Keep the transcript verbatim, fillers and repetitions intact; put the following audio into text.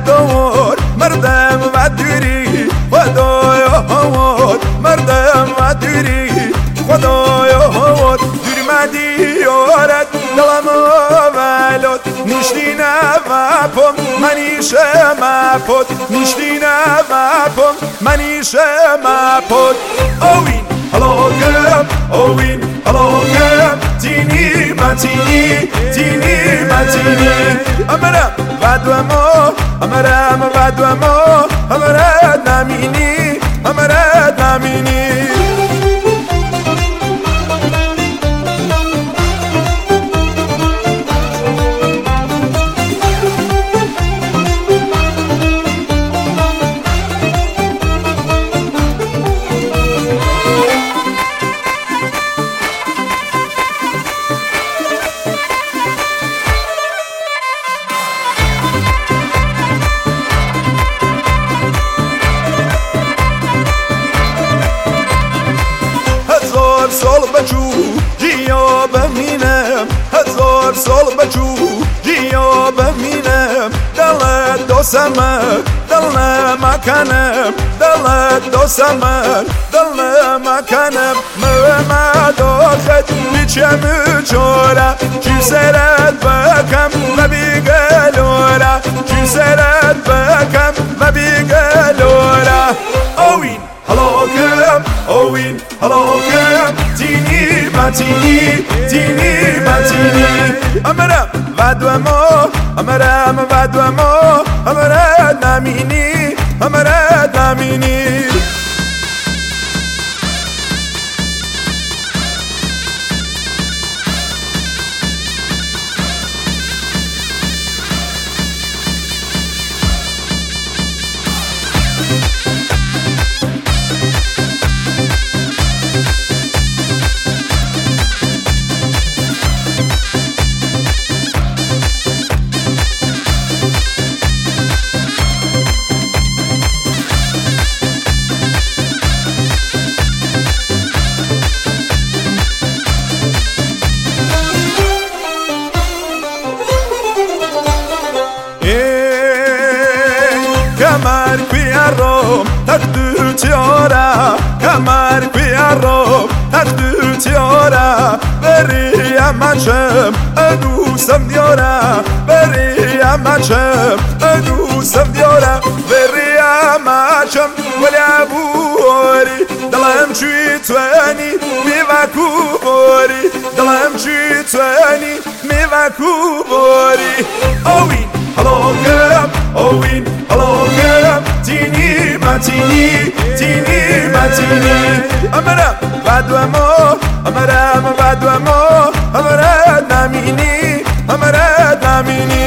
دور مردم و دوری خدایا هوار مردم و دوری خدایا هوار دوری مدی یارد دلم ولد نشتینه و پم منیشه مپد نشتینه و پم منیشه مپد اوین هلاکم اوین هلاکم تینی متینی تینی متینی امرم ودوما امرم ودوما امرد نمینی امرد نمینی سال بچو جیا بمینم هزار سال بچو جیا بمینم دلت دوستم دل نمکنم دلت دوستم دل نمکنم مرم داخت بیچم چورا چی سرت بکم و بیگلورا چی سرت بکم و بیگلورا اوین هلاکم اوین هلاکم تینی متینی تینی متینی امرم ودوما امرم ودوما امرد نمینی امرد نمینی کمر بیارم تقدو تیارا کمر بیارم تقدو تیارا بریم مچم ادوسم دیارا بریم مچم ادوسم دیارا بریم مچم ولی ابوری دلم چی توانی میوکو باری دلم چی توانی میوکو باری اوین هلاکم اوین هلاکم تینی متینی تینی متینی امرم ودوما امرم ودوما امرد نمینی امرد نمینی